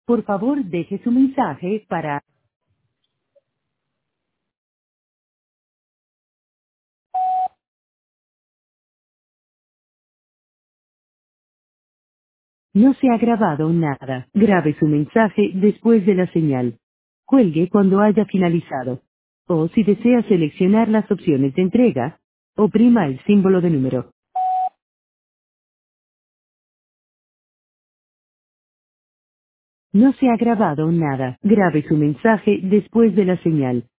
Por favor, deje su mensaje para... No se ha grabado nada. Grabe su mensaje después de la señal. Cuelgue cuando haya finalizado. O si desea seleccionar las opciones de entrega, oprima el símbolo de número. No se ha grabado nada. Grabe su mensaje después de la señal.